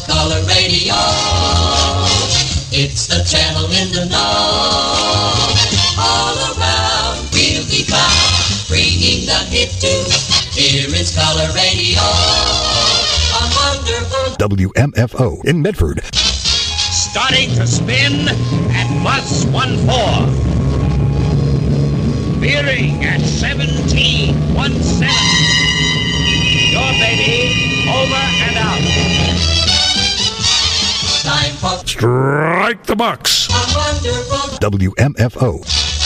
Color Radio. It's the channel in the know. All around we'll be found, bringing the hit tune. Here is Color Radio. A wonderful WMFO in Medford. Starting to spin at +1/4. Veering at 17.17. Your baby over and out. time for Strike the Box. a wonderful WMFO.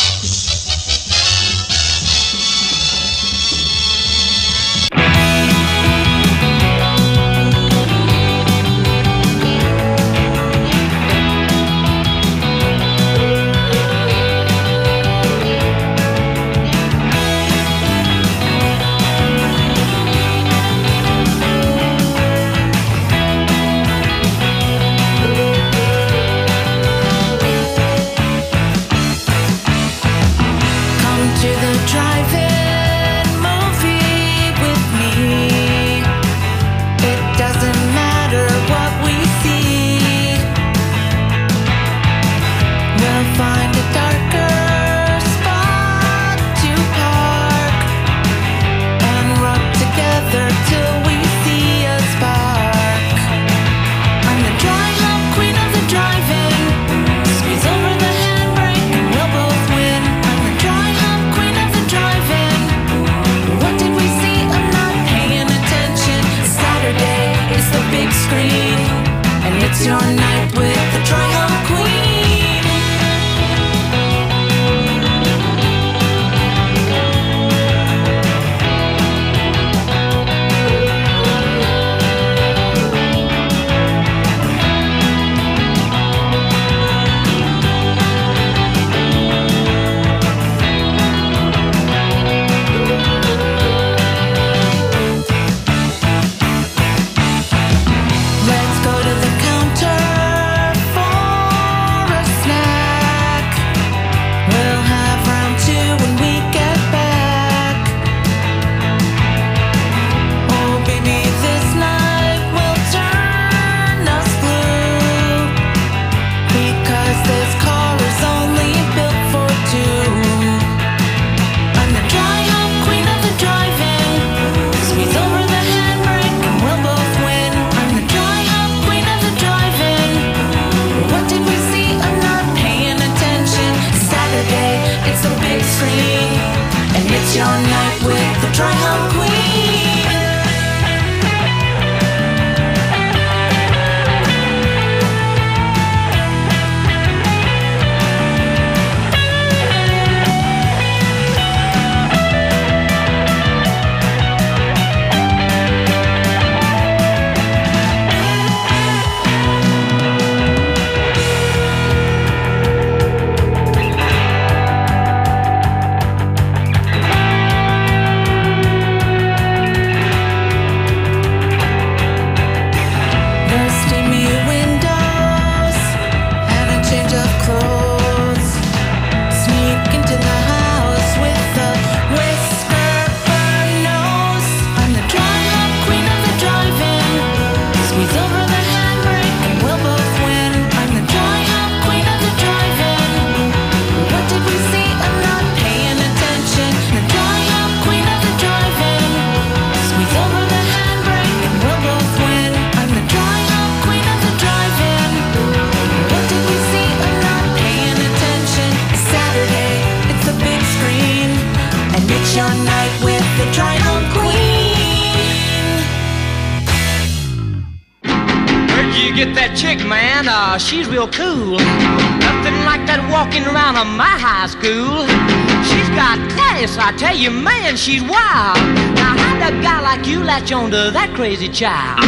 She's real cool. Nothing like that walking around on my high school. She's got class, I tell you, man, she's wild. Now how'd a guy like you latch on to that crazy child?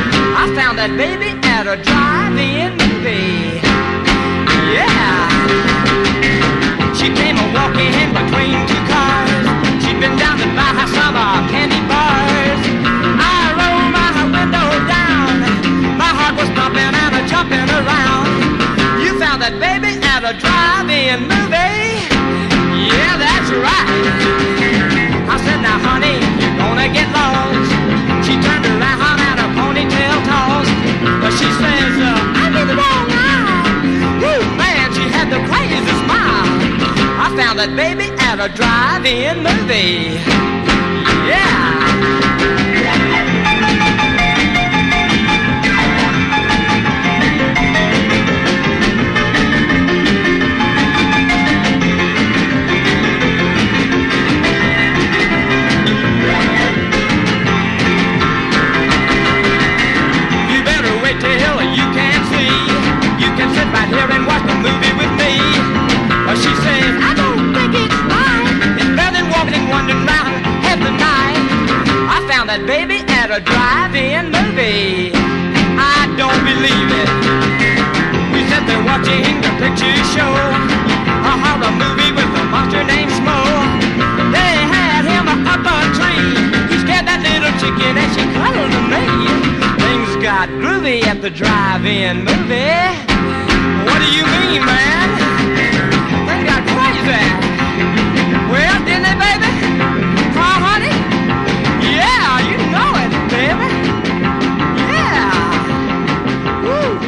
I found that baby at a drive-in movie. Yeah. She came a-walking in between two cars. She'd been down to buy her some candy bars. I rolled my window down. My heart was pumping and jumping around. You found that baby at a drive-in movie. Yeah, that's right. I said, now honey, you're gonna get lost. She turned around and her ponytail tossed. But she that baby at a drive-in movie. Yeah. Right here and watch the movie with me. She says, I don't think it's right. It's better than walking, wandering round half the night. I found that baby at a drive-in movie. I don't believe it. We sat there watching the picture show. A horror movie with a monster named Smo. They had him up a tree. He scared that little chicken and she cuddled to me. Things got groovy at the drive-in movie. What do you mean, man? They got crazy. Well, didn't they, baby? Huh, honey? Yeah, you know it, baby. Yeah. Woo,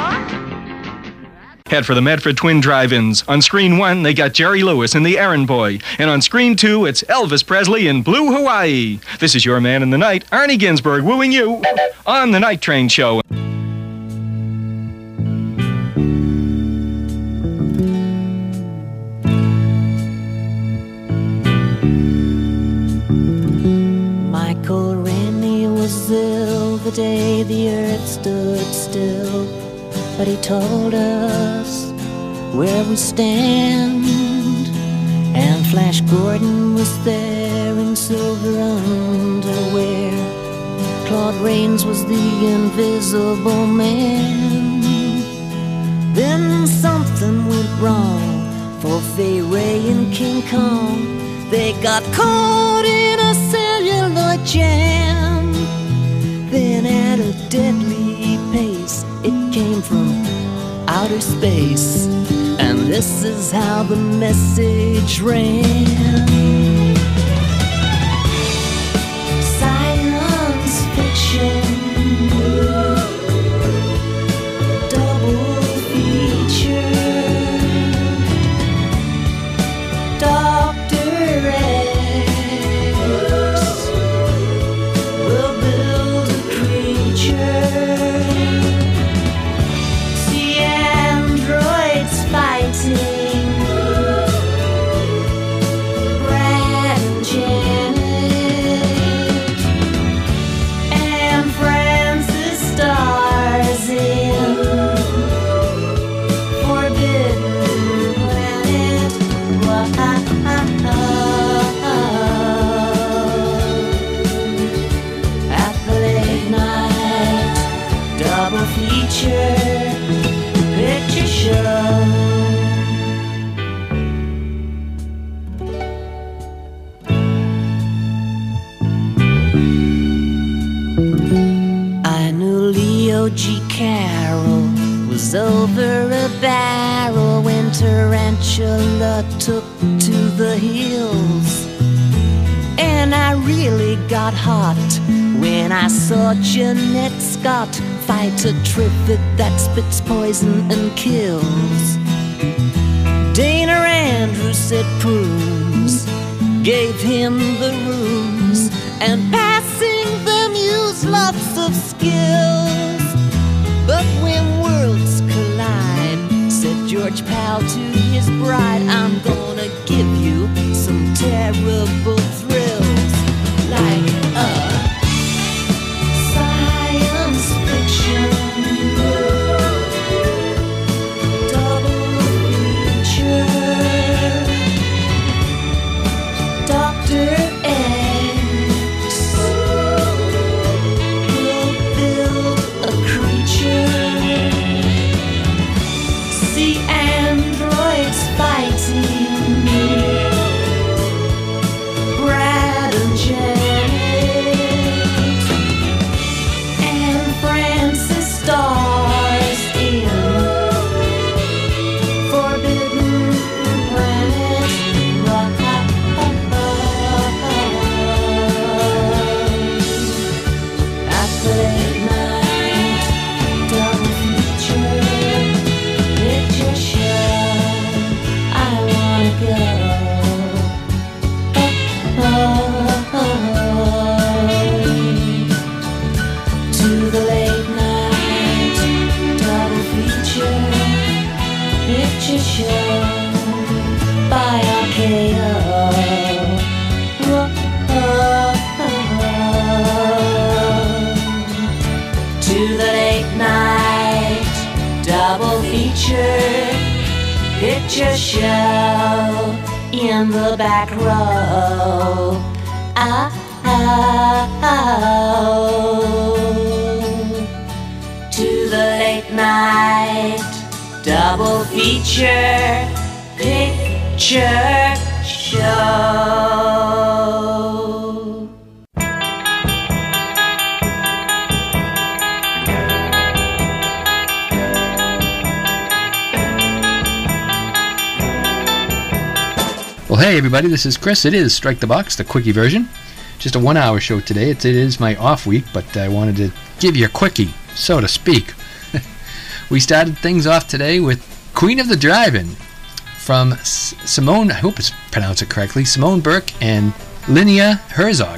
Head for the Medford Twin Drive-Ins. On screen 1, they got Jerry Lewis and the Errand Boy. And on screen 2, it's Elvis Presley in Blue Hawaii. This is your man in the night, Arnie Ginsberg, wooing you on the Night Train Show. The day the earth stood still, but he told us where we stand. And Flash Gordon was there in silver underwear. Claude Rains was the invisible man. Then something went wrong for Fay Ray and King Kong. They got caught in a celluloid jam. Then at a deadly pace, it came from outer space. And this is how the message ran. Science fiction, double feature, Dr. X will build a creature. See androids fighting, Brad and Janet, and Francis stars in Forbidden Planet. At the late night double feature picture show. I knew Leo G. Carroll was over a barrel when Tarantula took to the hills. And I really got hot when I saw Jeanette Scott fight a trivet that spits poison and kills. Dana Andrews said prunes gave him the rooms, and passing them used lots of skills. But when worlds collide, said George Powell to his bride, I'm gonna give you some terrible thrills, like science fiction, double feature, Dr. X will build a creature. See androids fighting, lecture show in the back row. To the late night double feature picture show. Well, hey everybody, this is Chris. It is Strike the Box, the quickie version. Just a 1 hour show today. It is my off week, but I wanted to give you a quickie, so to speak. We started things off today with Queen of the Drive-In from Simone, I hope it's pronounced it correctly, Simone Burke and Linnea Herzog.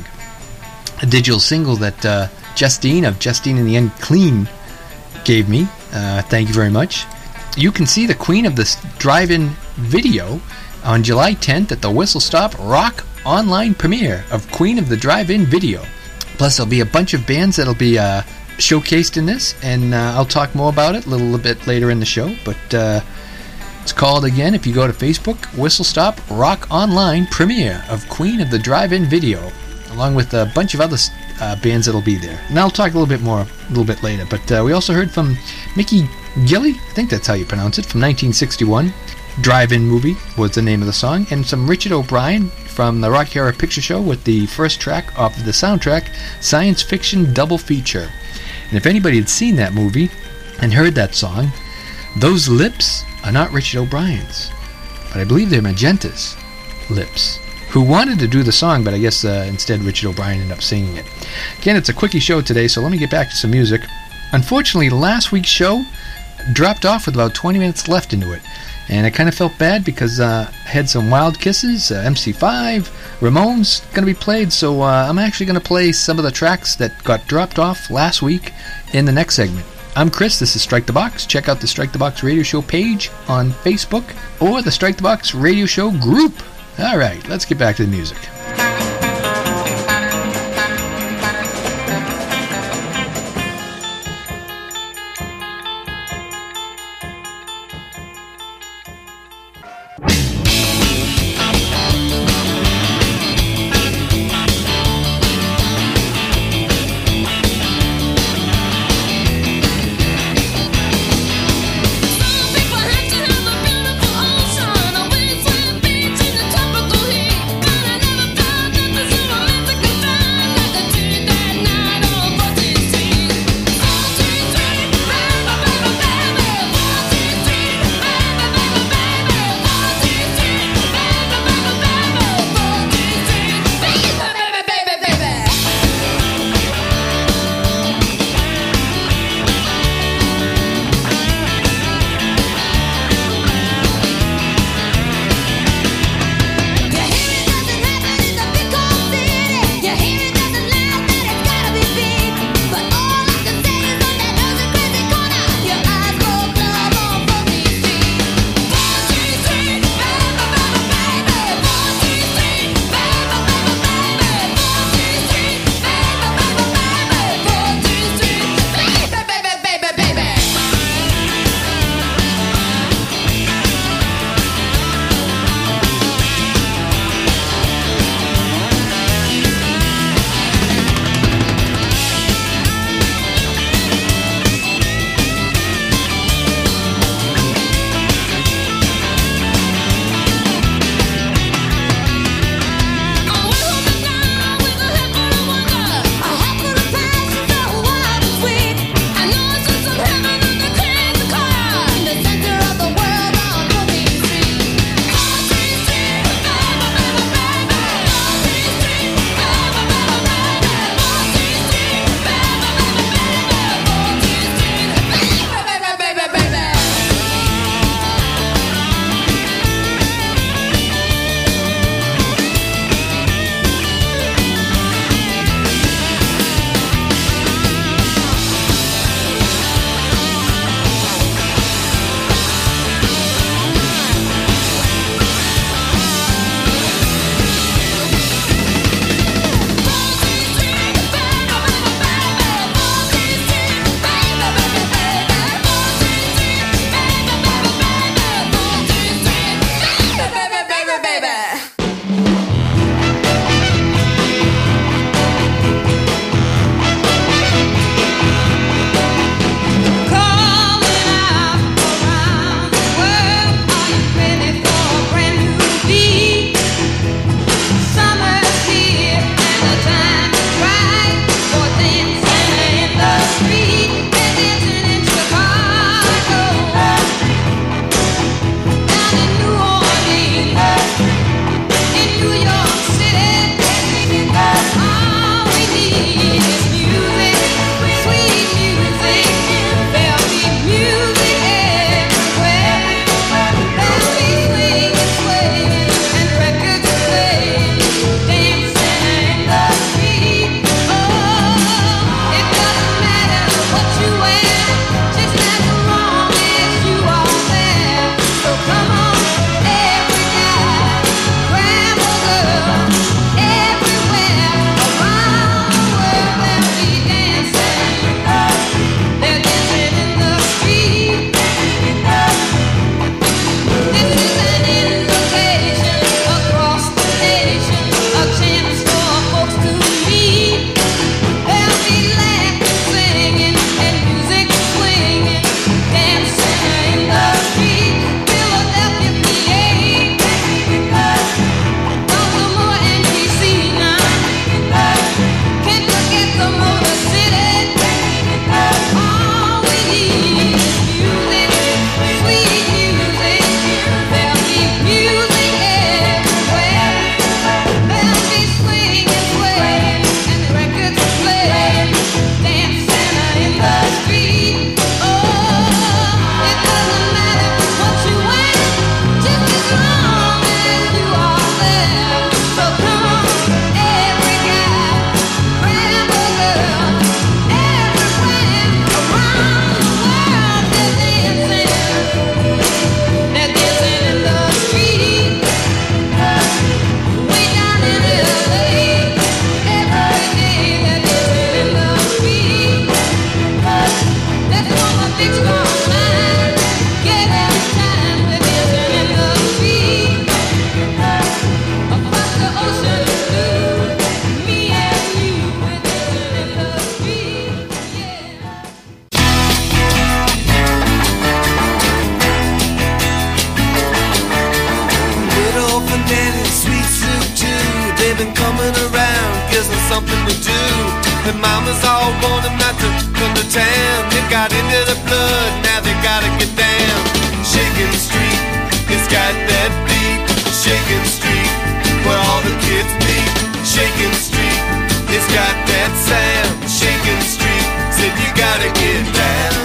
A digital single that Justine of Justine and the Unclean gave me. Thank you very much. You can see the Queen of the Drive-In video on July 10th at the Whistle Stop Rock online premiere of Queen of the Drive-In video. Plus there'll be a bunch of bands that'll be showcased in this, and I'll talk more about it a little bit later in the show, but it's called, again, if you go to Facebook, Whistle Stop Rock online premiere of Queen of the Drive-In video, along with a bunch of other bands that'll be there. And I'll talk a little bit more a little bit later, but we also heard from Mickey Gilley, I think that's how you pronounce it, from 1961. Drive-In Movie was the name of the song, and some Richard O'Brien from the Rocky Horror Picture Show with the first track off of the soundtrack, Science Fiction Double Feature. And if anybody had seen that movie and heard that song, those lips are not Richard O'Brien's, but I believe they're Magenta's lips, who wanted to do the song, but I guess instead Richard O'Brien ended up singing it. Again, it's a quickie show today, so let me get back to some music. Unfortunately, last week's show dropped off with about 20 minutes left into it. And I kind of felt bad because I had some Wild Kisses, MC5, Ramones going to be played, so I'm actually going to play some of the tracks that got dropped off last week in the next segment. I'm Chris, this is Strike the Box. Check out the Strike the Box Radio Show page on Facebook or the Strike the Box Radio Show group. Alright, let's get back to the music. Never And mamas all warned them not to come to town. It got into the blood, now they gotta get down. Shaking Street, it's got that beat. Shaking Street, where all the kids meet. Shaking Street, it's got that sound. Shaking Street, said you gotta get down.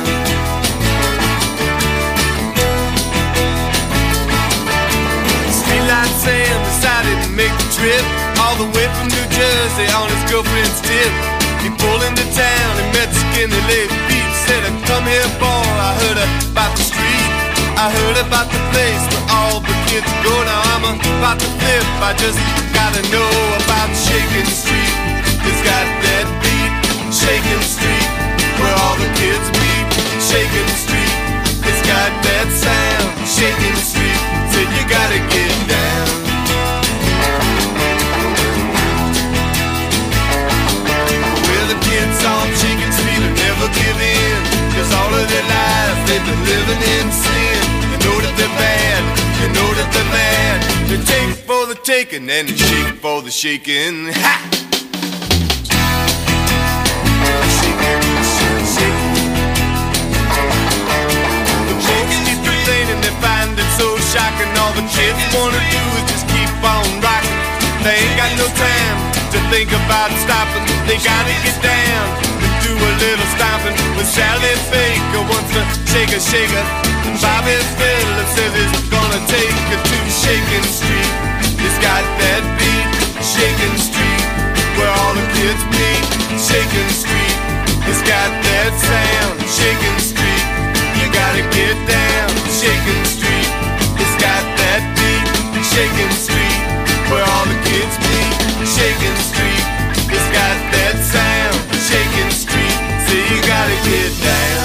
Streetlight Sam decided to make the trip all the way from New Jersey on his girlfriend's tip. He pulled into town and met Skinny Lady Pete. Said, come here, boy, I heard about the street. I heard about the place where all the kids go. Now I'm about to flip, I just gotta know about Shaking Street. It's got that beat. Shaking Street, where all the kids meet. Shaking Street, it's got that sound. Shaking Street, said you gotta get down. Well, the kids on Shaking Street will never give in, 'cause all of their lives they've been living in sin. You know that they're bad, you know that they're mad. They take for the taking and they shake for the shaking. Ha! So shocking, all the kids wanna do is just keep on rocking. They ain't got no time to think about stopping. They gotta get down and do a little stomping. With Sally Baker wants to shake a shaker, and Bobby Fiddler says he's gonna take her to Shaking Street. It's got that beat. Shaking Street, where all the kids meet. Shaking Street, it's got that sound. Shaking Street, you gotta get down. Shaking Street, it's got that beat. Shaking Street, where all the kids meet. Shaking Street, it's got that sound. Shaking Street, so you gotta get down.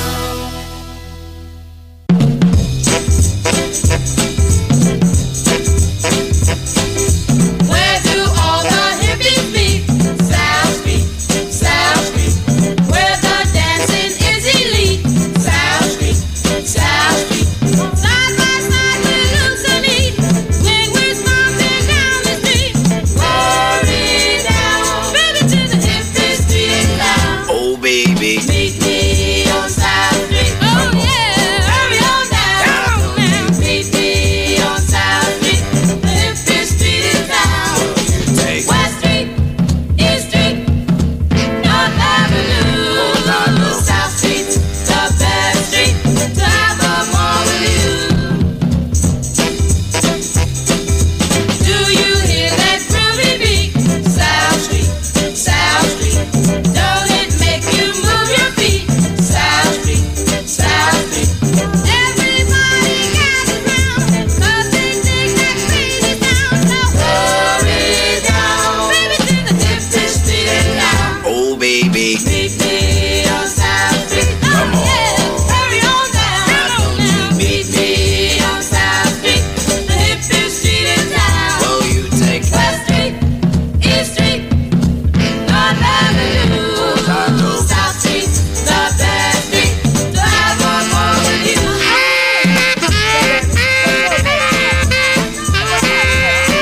Where do all the hippies meet? South Street, South Street, where the dancing is elite. South Street, South Street. Side by side we look so neat when we're stomping down the street. Glory down, baby, to the hippie street down. Oh baby, Meet me on South Street. Oh yeah, hurry on down. Meet me on South Street. The hippie street is down. take West Street, East Street, North Avenue, South Street, the best street to have a ball with you. Do you hear that groovy beat? South Street, South Street, don't it make you move your feet? South Street, South Street, everybody gathers round 'cause they dig that crazy sound. Now hurry down, baby, to the hippie street now. oh baby, Meet me on South Street. Oh yeah, hurry on down. Meet me on South Street. The hippie street is down. will you take West Street, East Street, North Avenue, South Street, the best street to have a ball with you.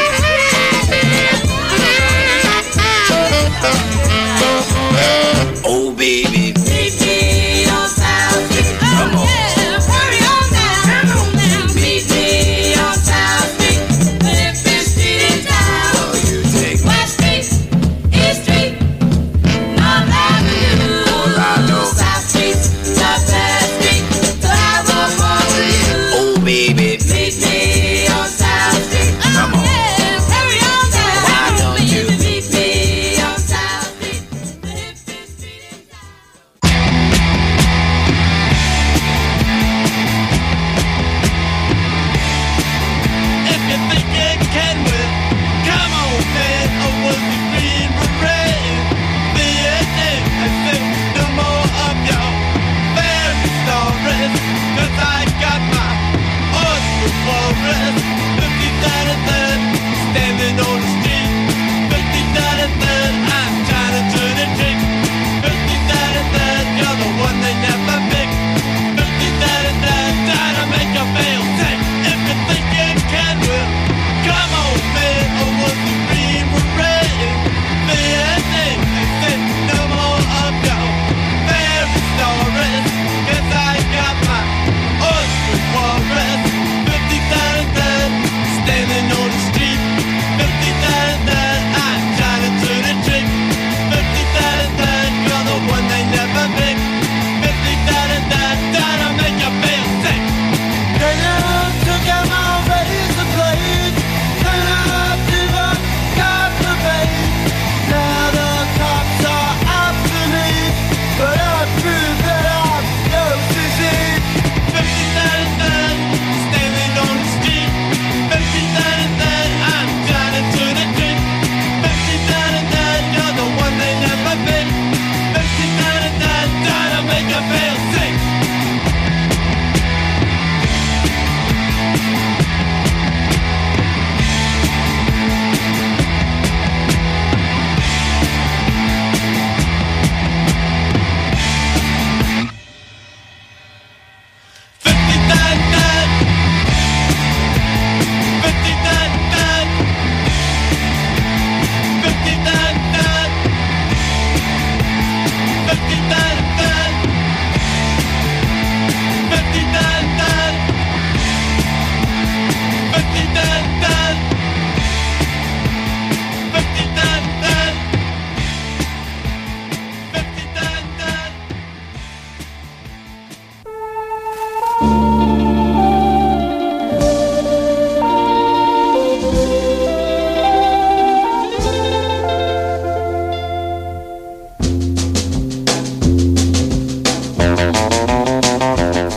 oh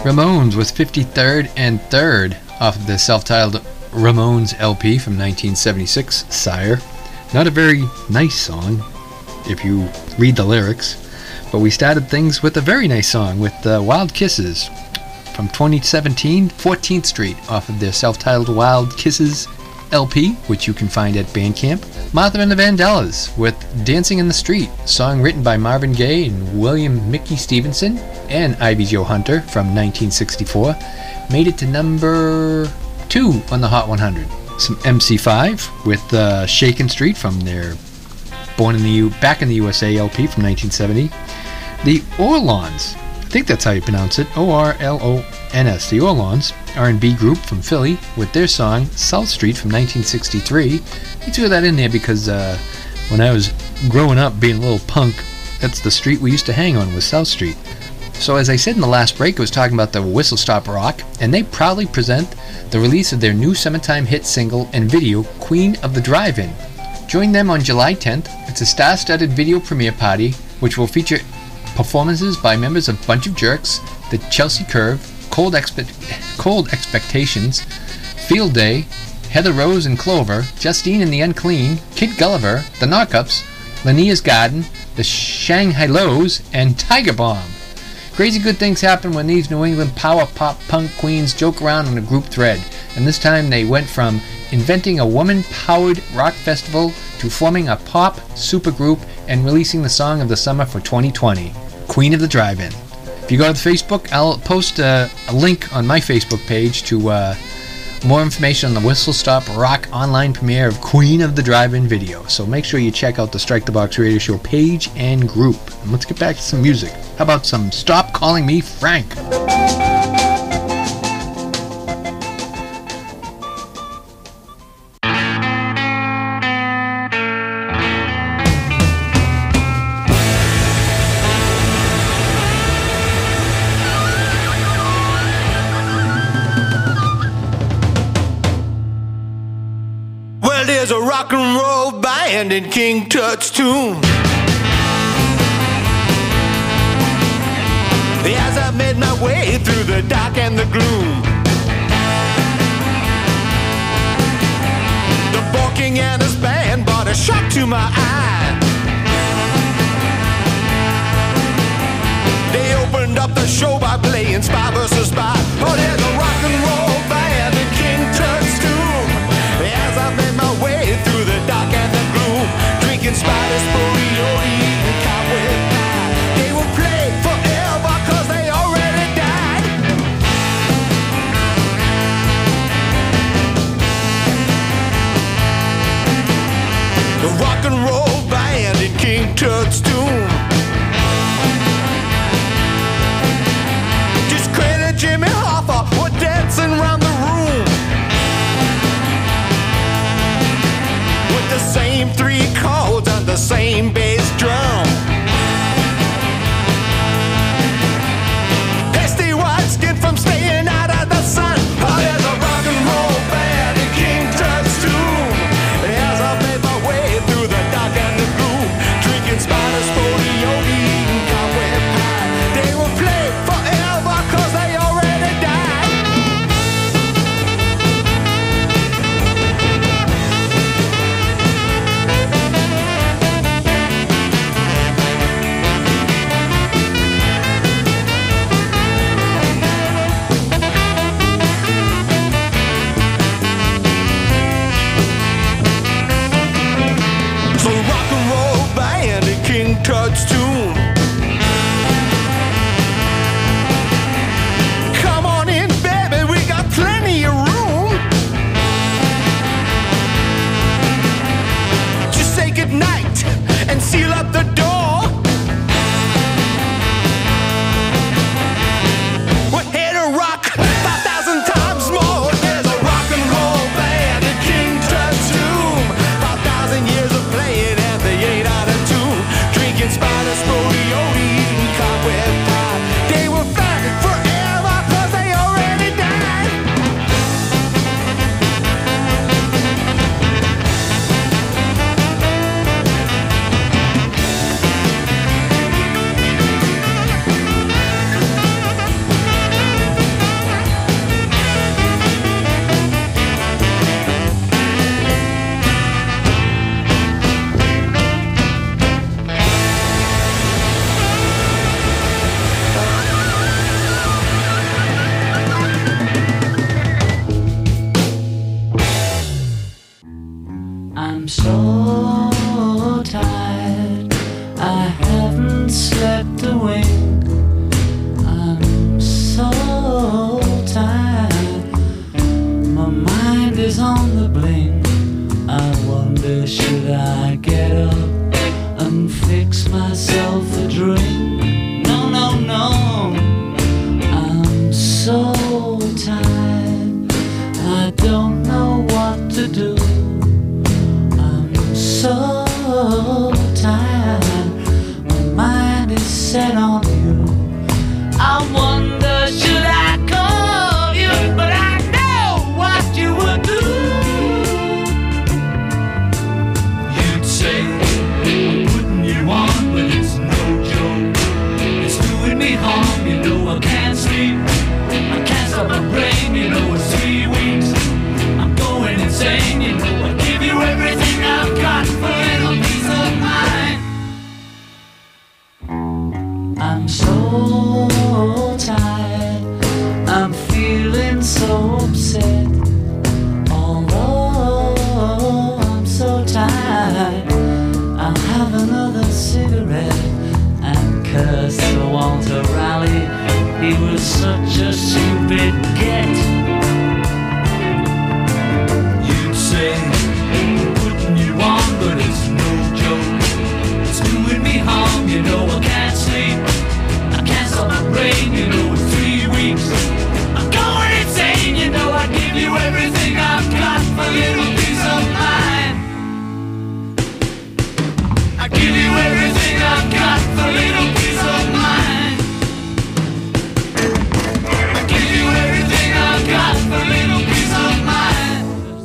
Ramones with 53rd and 3rd off of the self-titled Ramones LP from 1976, Sire. Not a very nice song if you read the lyrics, but we started things with a very nice song with Wild Kisses from 2017, 14th Street off of their self-titled Wild Kisses LP, which you can find at Bandcamp. Martha and the Vandellas with Dancing in the Street, song written by Marvin Gaye and William Mickey Stevenson and Ivy Jo Hunter from 1964, made it to number 2 on the Hot 100. Some MC5 with Shakin' Street from their Back in the USA LP from 1970. The Orlons, I think that's how you pronounce it, O-R-L-O-N-S, the Orlons, R&B group from Philly, with their song South Street from 1963. I threw that in there because when I was growing up being a little punk, that's the street we used to hang on, was South Street. So as I said in the last break, I was talking about the Whistle Stop Rock, and they proudly present the release of their new summertime hit single and video, Queen of the Drive-In. Join them on July 10th. It's a star-studded video premiere party, which will feature performances by members of Bunch of Jerks, the Chelsea Curve, Cold Expectations, Field Day, Heather Rose and Clover, Justine and the Unclean, Kid Gulliver, the Knockups, Lannia's Garden, the Shanghai Lows, and Tiger Bomb. Crazy good things happen when these New England power pop punk queens joke around on a group thread, and this time they went from inventing a woman-powered rock festival to forming a pop supergroup and releasing the song of the summer for 2020, Queen of the Drive-In. If you go to Facebook, I'll post a link on my Facebook page to more information on the Whistle Stop Rock online premiere of Queen of the Drive-In video. So make sure you check out the Strike the Box Radio Show page and group. And let's get back to some music. How about some Stop Calling Me Frank? There's a rock and roll band in King Tut's tomb. As I made my way through the dark and the gloom, the Borking and his band brought a shock to my eye. They opened up the show by playing Spy vs. Spy. Oh, there's a rock and roll band in King Tut's tomb. As I made my way through the dark and the gloom, drinking Spiders, Sporioli, and cobweb pie. They will play forever 'cause they already died. The rock and roll band in King Tut's tomb. Just crazy. set on you. I wonder, should I call you? But I know what you would do. You'd say, I'm putting you on, but it's no joke. It's doing me harm, you know I can't sleep. I can't stop my brain, you know it's 3 weeks. I'm going insane, you know I give you everything I've got for a little peace of mind. I'm so tired, I'm feeling so upset. Although I'm so tired, I'll have another cigarette and curse to Walter Raleigh. He was such a stupid get. You'd say, putting you on, but it's no joke. It's doing me harm, you know I can't sleep. I can't stop my brain, you know it's 3 weeks. I'm going insane, you know I give you everything I've got for a little peace of mind. I give you everything I've got for a little peace of mind. I give you everything I've got for a little peace of mind.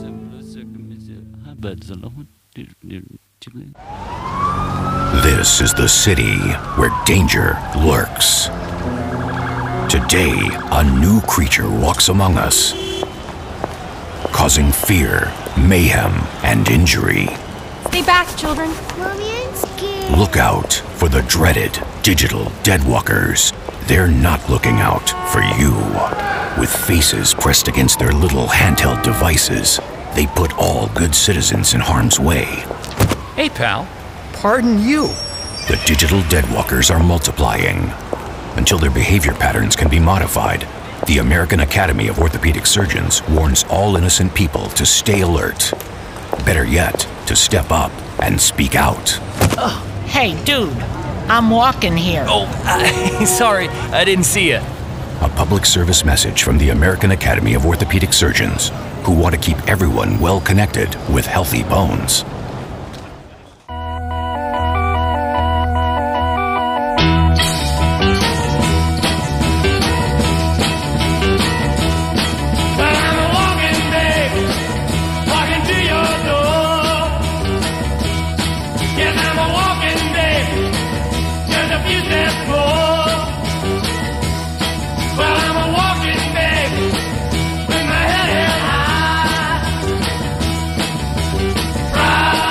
This is the city where danger lurks. Today, a new creature walks among us, causing fear, mayhem, and injury. Stay back, children. Mommy, I'm scared. Look out for the dreaded digital deadwalkers. They're not looking out for you. With faces pressed against their little handheld devices, they put all good citizens in harm's way. Hey, pal. Pardon you. The digital deadwalkers are multiplying. Until their behavior patterns can be modified, the American Academy of Orthopedic Surgeons warns all innocent people to stay alert. Better yet, to step up and speak out. Oh, hey, dude. I'm walking here. Oh, sorry. I didn't see you. A public service message from the American Academy of Orthopedic Surgeons, who want to keep everyone well connected with healthy bones. Right.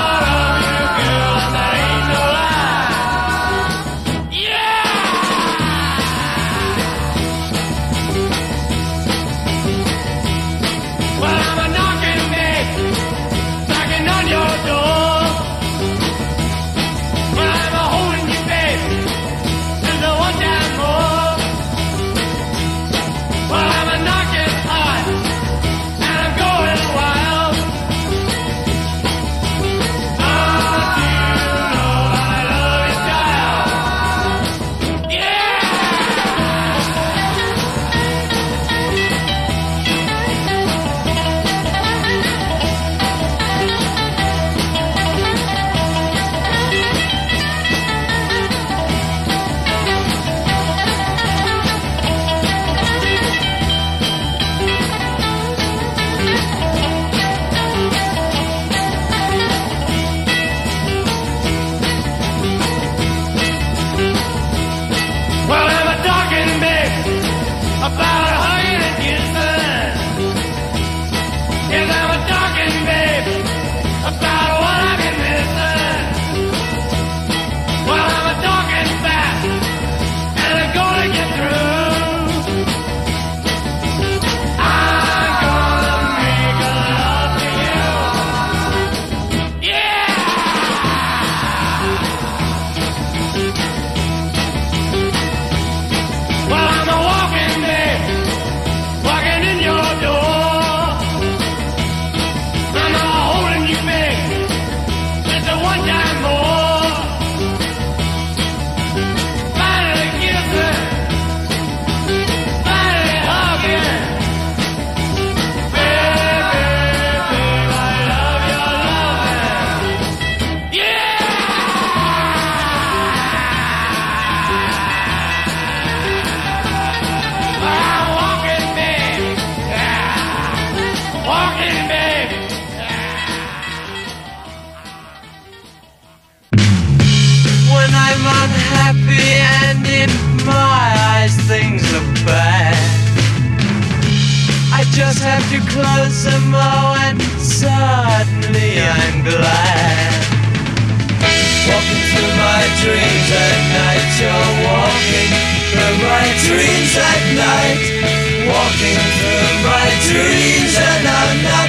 some more, and suddenly I'm glad. Walking through my dreams at night, you're walking through my dreams at night. Walking through my dreams and I'm not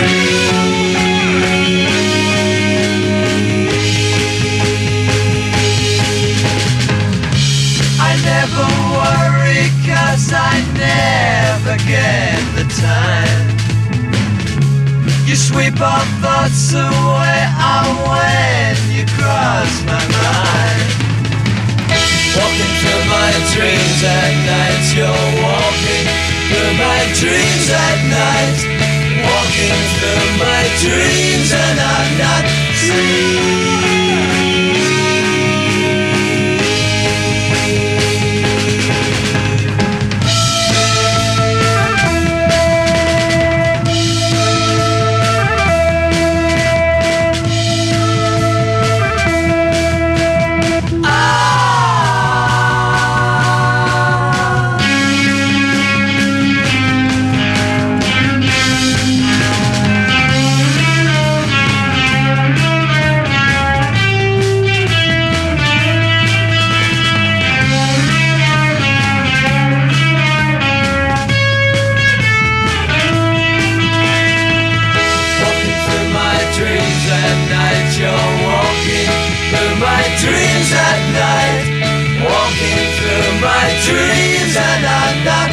I never worry 'cause I never get the time. You sweep our thoughts away, when you cross my mind. Walking through my dreams at night, you're walking through my dreams at night. Walking through my dreams and I'm not dreams at night. Walking through my dreams and I'm not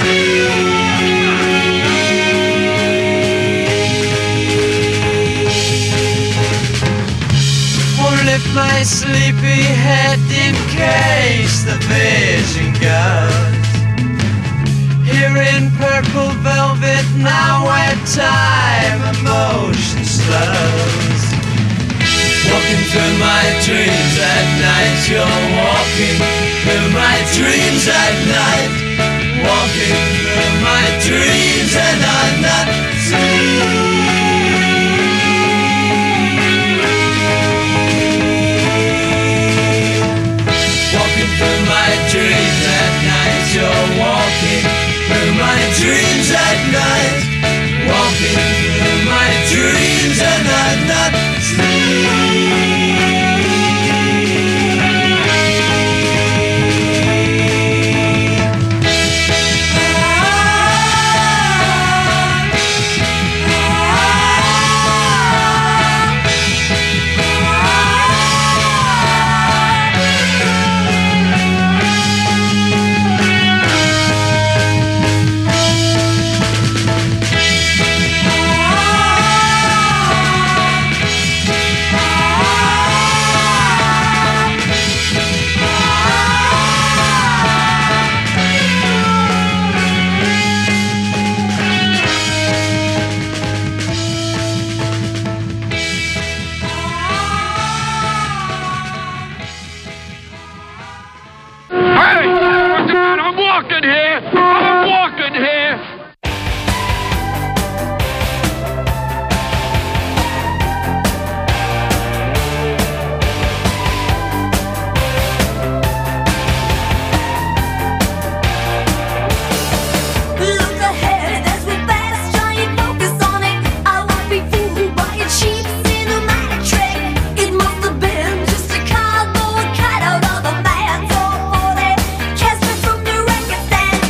won't lift my sleepy head in case the vision goes. Here in purple velvet now where time and motion slows. Walking through my dreams at night, you're walking through my dreams at night. Walking through my dreams and I'm not walking through my dreams at night, you're walking through my dreams at night. Walking through my dreams and I'm not stand.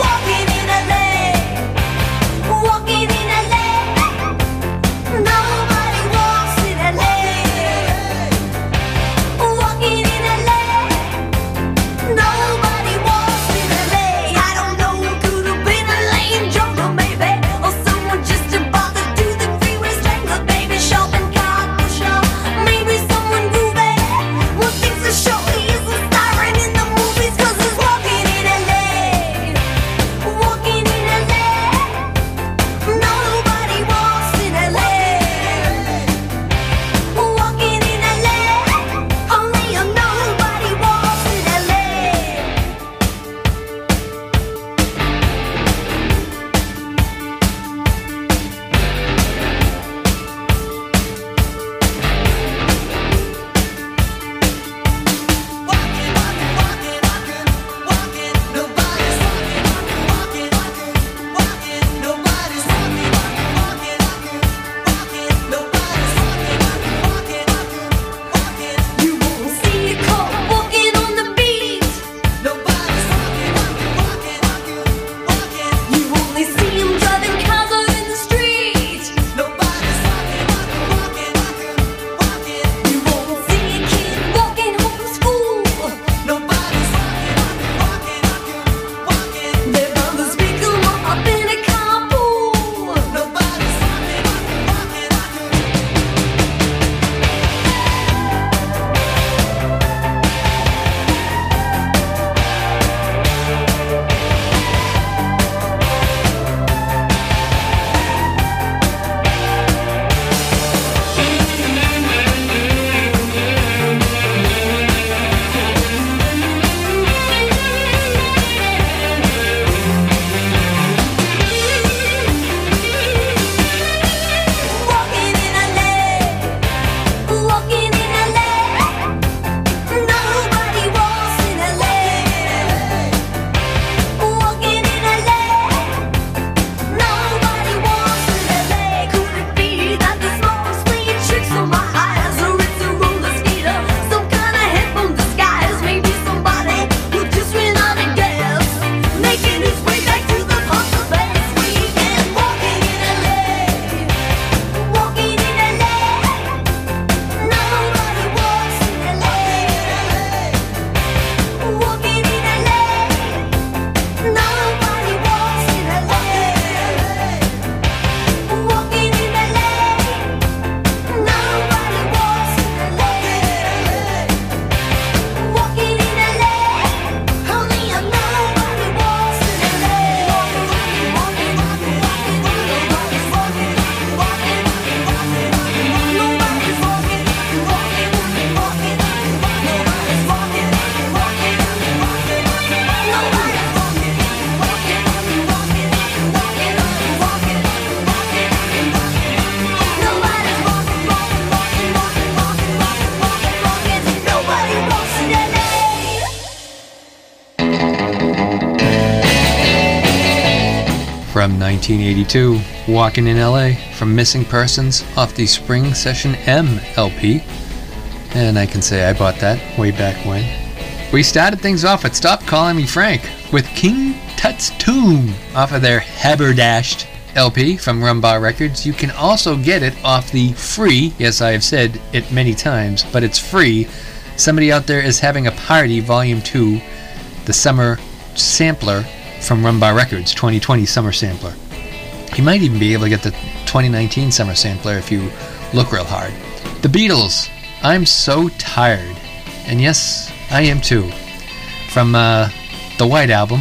from 1982, Walking in LA from Missing Persons off the Spring Session M LP. And I can say I bought that way back when. We started things off at Stop Calling Me Frank with King Tut's Tomb off of their Haberdashed LP from Rumbar Records. You can also get it off the free, yes, I have said it many times, but it's free, Somebody Out There Is Having a Party Volume 2, the Summer Sampler from Rumbar Records, 2020 Summer Sampler. You might even be able to get the 2019 Summer Sampler if you look real hard. The Beatles, I'm So Tired. And yes, I am too. From the White Album,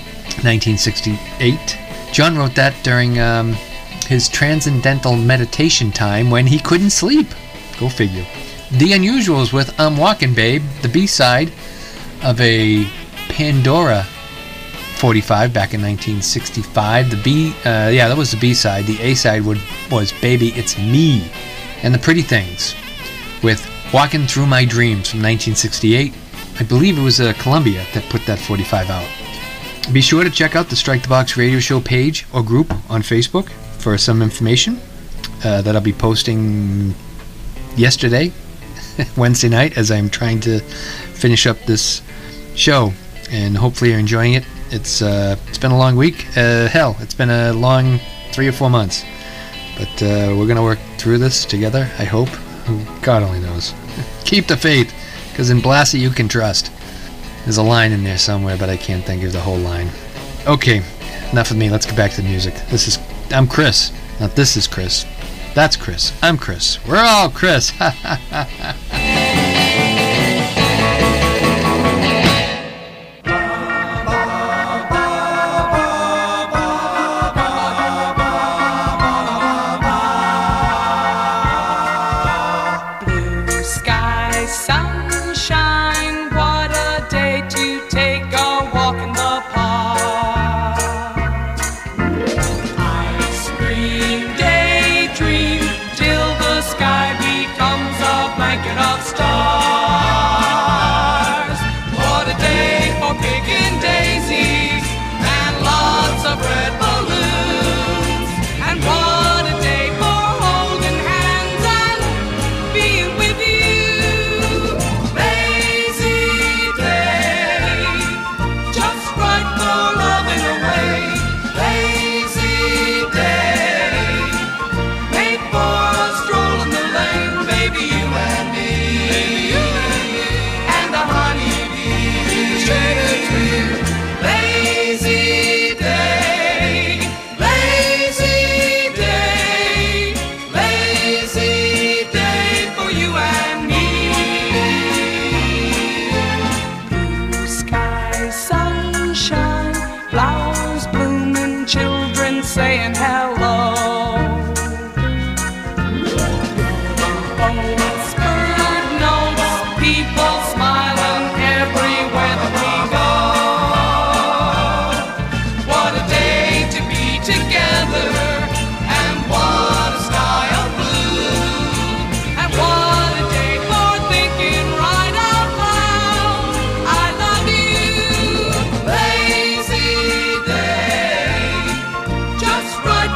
1968. John wrote that during his transcendental meditation time when he couldn't sleep. Go figure. The Unusuals with I'm Walking Babe, the B-side of a Pandora 45 back in 1965. That was the B-side. The A-side was Baby It's Me. And the Pretty Things with Walking Through My Dreams from 1968. I believe it was Columbia that put that 45 out. Be sure to check out the Strike the Box radio show page or group on Facebook for some information that I'll be posting yesterday, Wednesday night, as I'm trying to finish up this show. And hopefully you're enjoying it. It's been a long week. It's been a long 3 or 4 months. But we're going to work through this together, I hope. God only knows. Keep the faith, because in Blassie you can trust. There's a line in there somewhere, but I can't think of the whole line. Okay, enough of me. Let's get back to the music. I'm Chris. Not this is Chris. That's Chris. I'm Chris. We're all Chris. Ha ha ha ha. Just right.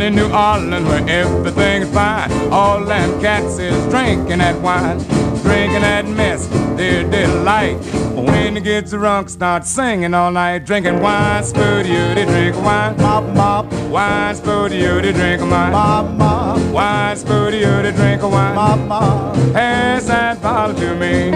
in New Orleans where everything's fine. All them cats is drinking that wine, drinking that mess, their delight. When he gets drunk, start singing all night, drinking wine, spooty, they drink wine, mop, mop. Wine, spooty, they drink wine, mop, mop. Wine, spooty, they drink wine, mop, mop. Pass that bottle to me.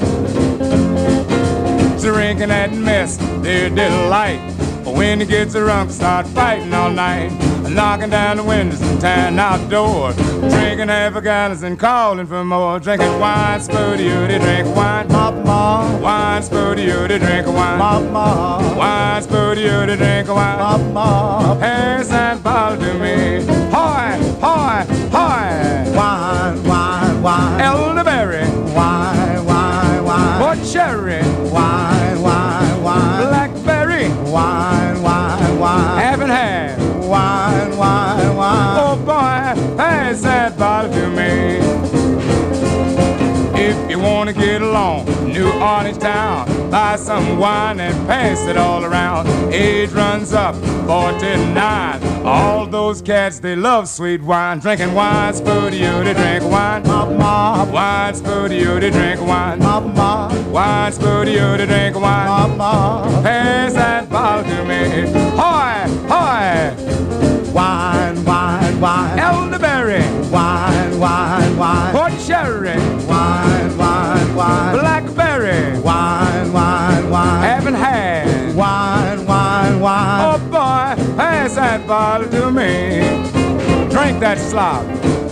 Drinking that mess, their delight. When he gets drunk, start fighting all night, knocking down the windows and tearing out doors, drinking half a gallon and calling for more, drinking wine, spooty, they drink wine, mop, mop. Wine, spooty, they drink wine, mop, mop. Wine, spooty, they drink wine, mop, mop. Pass that bottle to me. Hoy, hoy, hoy. Wine, wine, wine. Elderberry. Wine, wine, wine. Or cherry. Wine, wine, wine. Blackberry. Wine, wine, wine. Half and half. Wine, wine, wine. Oh boy, pass that bottle to me. If you wanna get along, New Orleans town, buy some wine and pass it all around. Age runs up, 49. All those cats, they love sweet wine. Drinking wine, spooty, they drink wine, mop, mop. Wine, spooty, they drink wine, mop, mop. Wine, spooty, they drink wine, mop, mop. Pass that bottle to me. Hoy, hoy. Wine, wine, wine. Elderberry. Wine, wine, wine. Port cherry. Wine, wine, wine. Blackberry. Wine, wine, wine. Haven't had. Wine, wine, wine. Oh boy, pass that bottle to me. Drink that slop.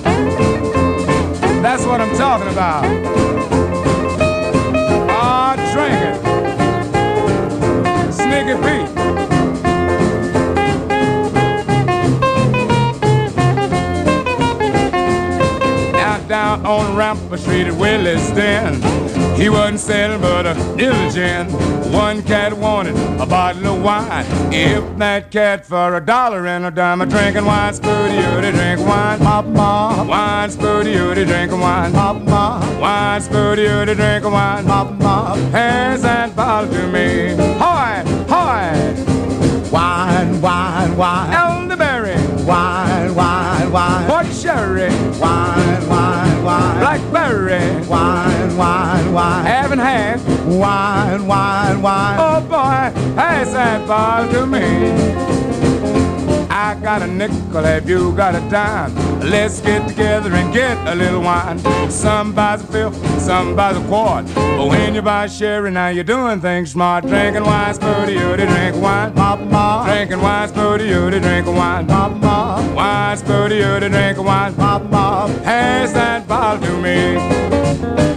That's what I'm talking about. Ah, drink it. Sneaky Pete. Down on Rampart Street at Willie's Den, he wasn't selling but a diligent. One cat wanted a bottle of wine. If that cat for $1 and a dime, a drinking wine, spooty, they drink wine, mop, mop. Wine, spooty, they drink wine, mop, mop. Wine, spooty, they drink wine, mop, mop. Pass that bottle to me. Hoy, hoy. Wine, wine, wine. Elderberry. Wine, wine, wine. Port cherry. Wine, wine, wine. Blackberry. Wine, wine, wine. Haven't had. Wine, wine, wine. Oh boy, pass that bottle to me. I got a nickel, have you got a dime? Let's get together and get a little wine. Some buys a fifth, some buys a quart. But when you buy sherry, now you're doing things smart. Drinking wine, spooty, they drink wine, mop, mop. Drinking wine, spooty, they drink wine, mop, mop. Wine, spooty, they drink wine, mop, mop. Pass that bottle to me.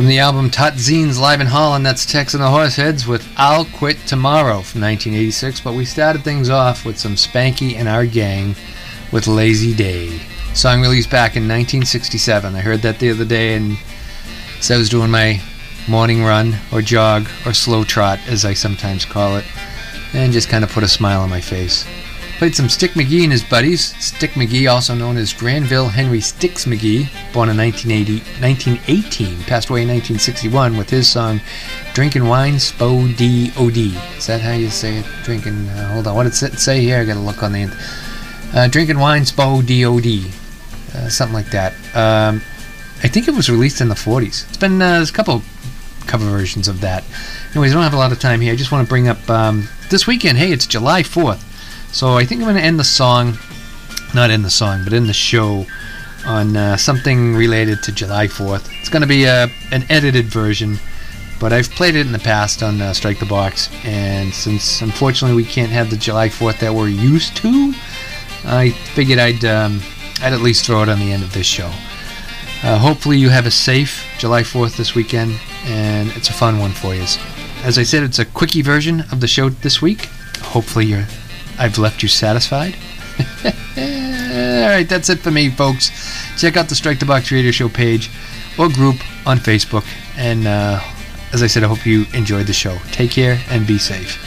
From the album Tot Zines Live in Holland, that's Tex and the Horseheads with I'll Quit Tomorrow from 1986. But we started things off with some Spanky and Our Gang with Lazy Day. Song released back in 1967. I heard that the other day, and as I was doing my morning run or jog or slow trot, as I sometimes call it, and just kind of put a smile on my face. Played some Stick McGee and his buddies. Stick McGee, also known as Granville Henry Sticks McGee, born in 1918, passed away in 1961 with his song Drinkin' Wine Spo D O D. Is that how you say it? Drinking, hold on, what did it say here? I gotta look on the Drinkin' Wine Spo D O D. Something like that. I think it was released in the 40s. It's been there's a couple cover versions of that. Anyways, I don't have a lot of time here. I just want to bring up this weekend. Hey, it's July 4th. So I think I'm going to end the song, not end the song, but end the show on something related to July 4th. It's going to be an edited version, but I've played it in the past on Strike the Box, and since unfortunately we can't have the July 4th that we're used to, I figured I'd at least throw it on the end of this show. Hopefully you have a safe July 4th this weekend, and it's a fun one for you. As I said, it's a quickie version of the show this week. Hopefully I've left you satisfied. Alright, that's it for me, folks. Check out the Strike the Box Radio Show page or group on Facebook. And as I said, I hope you enjoyed the show. Take care and be safe.